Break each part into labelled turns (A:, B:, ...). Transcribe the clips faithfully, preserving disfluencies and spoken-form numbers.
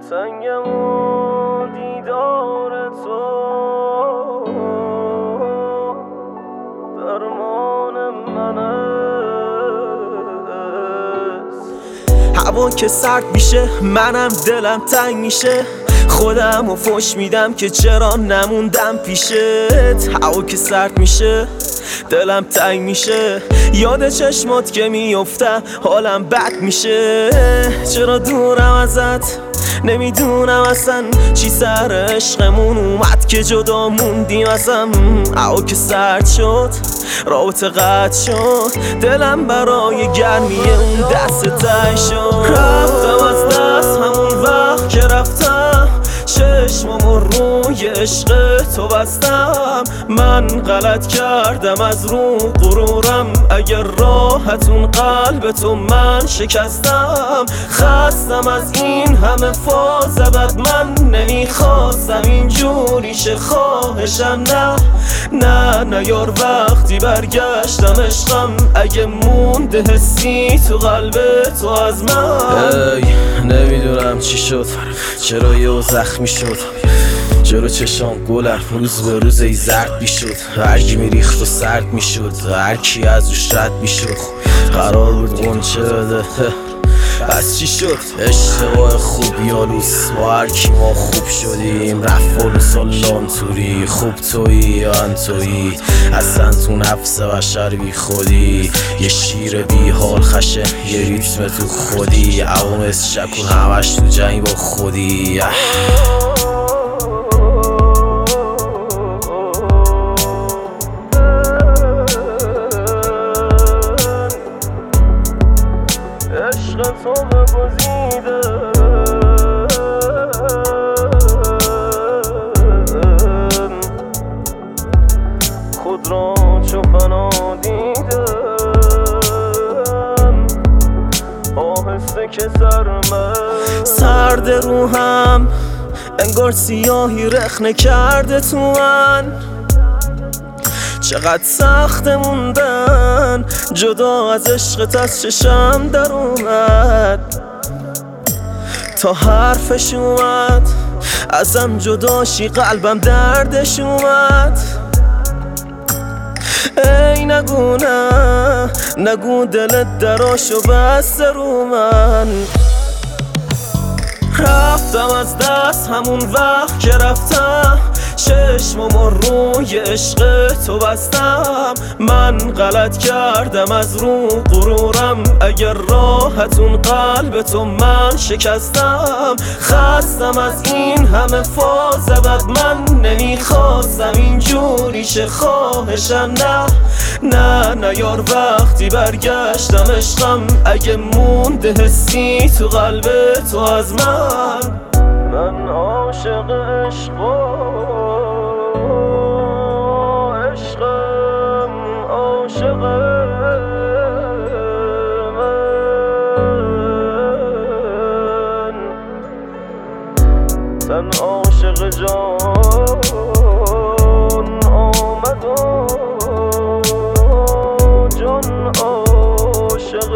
A: تنگم و دیدار تو درمان من است.
B: هوا که سرد میشه منم دلم تنگ میشه، خودم و فش میدم که چرا نموندم پیشت. هوا که سرد میشه دلم تنگ میشه، یاد چشمات که میفتم حالم بد میشه. چرا دورم ازت نمیدونم اصلا چی سر عشقمون اومد که جدا موندیم ازم. هوا که سرد شد رابطه قطع شد، دلم برای گرمی اون دست تنگ شد. رفتم از دست همون وقت که رفتم، چشمامو روی عشق تو بستم. من غلط کردم از رو غرورم، اگر راحتون قلب تو من شکستم. خستم از این همه فاز بد، من نمیخواستم اینجوری شه. خواهشم نه نه نه یار، وقتی برگشتم عشقم اگه مونده حسی تو قلب تو از من.
A: ای نمیدونم چی شد، چرا یه زخمی شد، چرا چشام گلر روز به روز ای زرد بیشد. هرگی میریخت و سرد میشد، هرکی از روش رد میشد. قرار بود غنچه بده پس چی شد؟ اشتباه خوب یالوس با هرکی ما خوب شدیم. رفت و سلام توری خوب تویی یا انتویی، اصلا تو نفس بشر بی خودی. یه شیر بی حال خشه یه ریتم تو خودی، عوام شکون همش تو جنگ با خودی.
B: عشق تو بگزیده خود را چو فنا دیدم، آهسته که سرمه سرد روحم انگار سیاهی رخنه کرده تو من. چقدر سخت موندن جدا از عشقت از چشم در اومد. تا حرفش اومد ازم جداشی قلبم دردش اومد. ای نگو نه نگو دلت دراشو بسته رو من. رفتم از دست همون وقت که رفتم، چشمامو روی عشق تو بستم. من غلط کردم از رو غرورم، اگر راحتون قلب تو من شکستم. خستم از این همه فاز بد، من نمیخواستم اینجوری شه. خواهشم نه نه نه یار، وقتی برگشتم عشقم اگه مونده حسی تو قلب تو از من. من عاشق عشقم، عشقم عاشق من، تن عاشق جان آمد و جان عاشق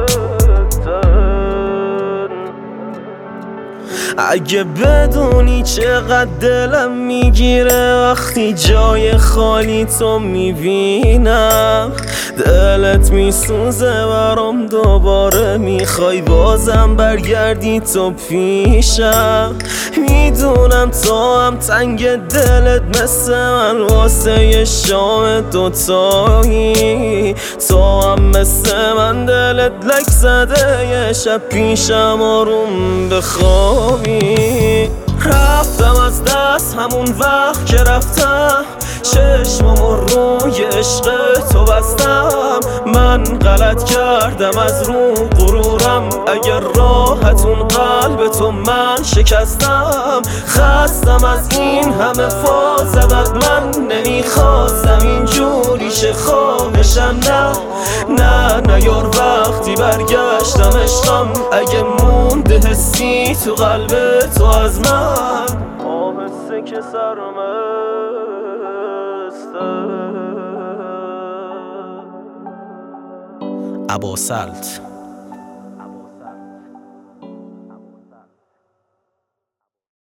B: اگه بدونی چقدر دلم میگیره وقتی جای خالی تو میبینم. دلت میسوزه برام، دوباره میخوای بازم برگردی تو پیشم. میدونم تو هم تنگ دلت مثل من واسه یه شام دوتایی. تو هم مثل من دلت لک زده یه شب پیشم آروم بخوابی. رفتم از دست همون وقت که رفتم، چشمامو روی عشق تو بستم. من غلط کردم از رو غرورم، اگر راحتون قلب تو من شکستم. خستم از این همه فاز بد، من نمیخواستم اینجوری شه. خواهشم نه نه نه یار، وقتی برگشتم عشقم اگه مونده حسی تو قلب تو از من. آهسته که سرمسته. ابوسلط.